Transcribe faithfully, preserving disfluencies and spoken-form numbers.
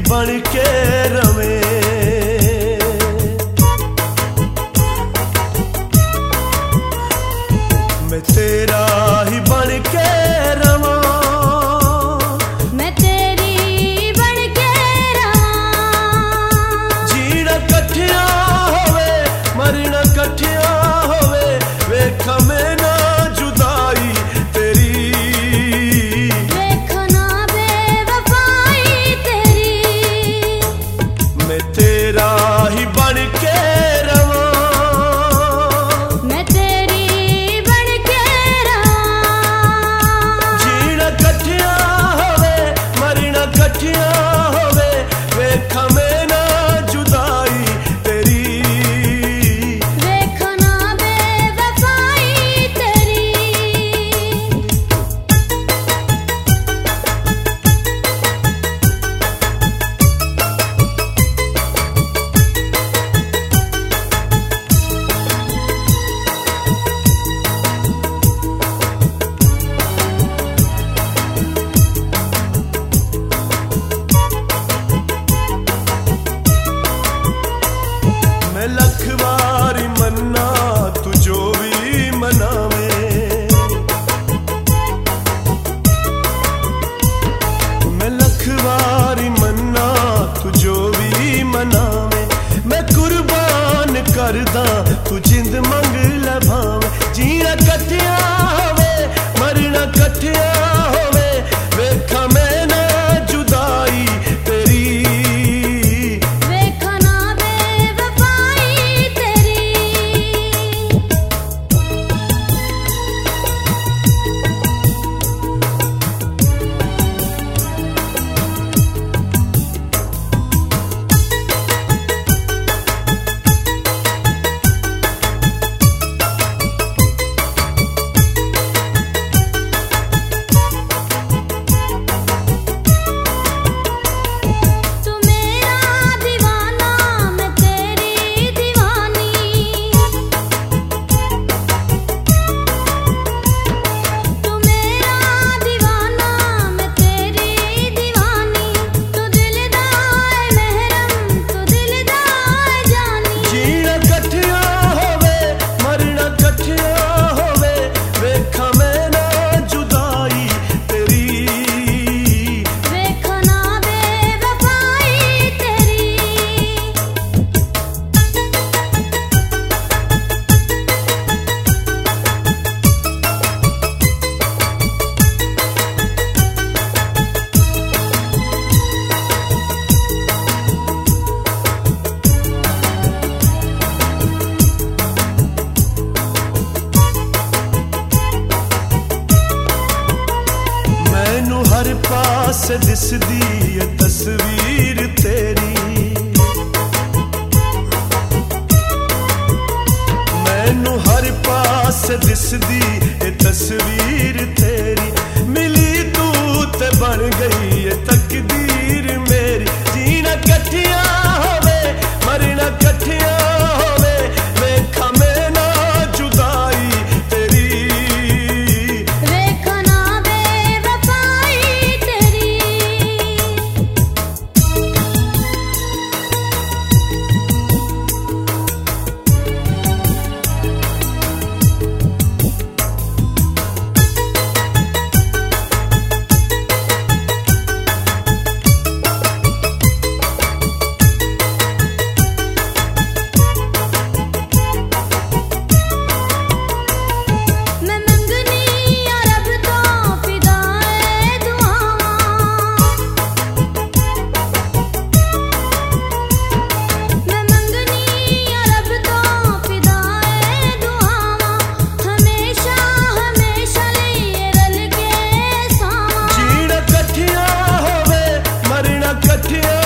बन के रवे। मैं तेरा ही बन के रवा, मैं तेरी बन के रवा। जीना कठिया होवे मरना कठिया होवे, वेखा मैं ना जुदाई तेरी, देखना बेवफाई तेरी। मैं तेरा ही बन के रवा, मैं तेरी बन के रवा। जीना कठिया होवे मरना कठिया होवे, वेखा मैं ना जुदाई तेरी, देखना बेवफाई तेरी। मैं लख बारी मन्ना तू जो भी मनावे, मैं लख बारी मन्ना तू जो भी मनावे। मैं कुर्बान करदा तू जिंद मंग ले भावे, जीना कठिया होवे मरना कठिया होवे, वेखा मैं ना जुदाई तेरी, देखना बेवफाई तेरी। तू मेरा दीवाना मैं तेरी दीवानी, तू मेरा दीवाना मैं तेरी दीवानी। तू दिलदार महरम तू दिलदार जानी, जीना कठिया होवे मरना कठिया होवे, वेखा मैं ना जुदाई तेरी, देखना बेवफाई तेरी। मैनू हर पास दिसदी ये तस्वीर तेरी, मैनू हर पास दिसदी ये तस्वीर तेरी, मिली तू ते बन गई ये तकदीर मेरी। जीना कठिया होवे मरना कठिया होवे, वेखा मैं ना जुदाई तेरी, देखना बेवफाई तेरी। मैं मंगनी या रब तो फिदाए दुआवां, मैं मंगनी या रब तो फिदाए दुआवां। हमेशा हमेशा लिए रल के सावां, जीना कठिया होवे मरना कठिया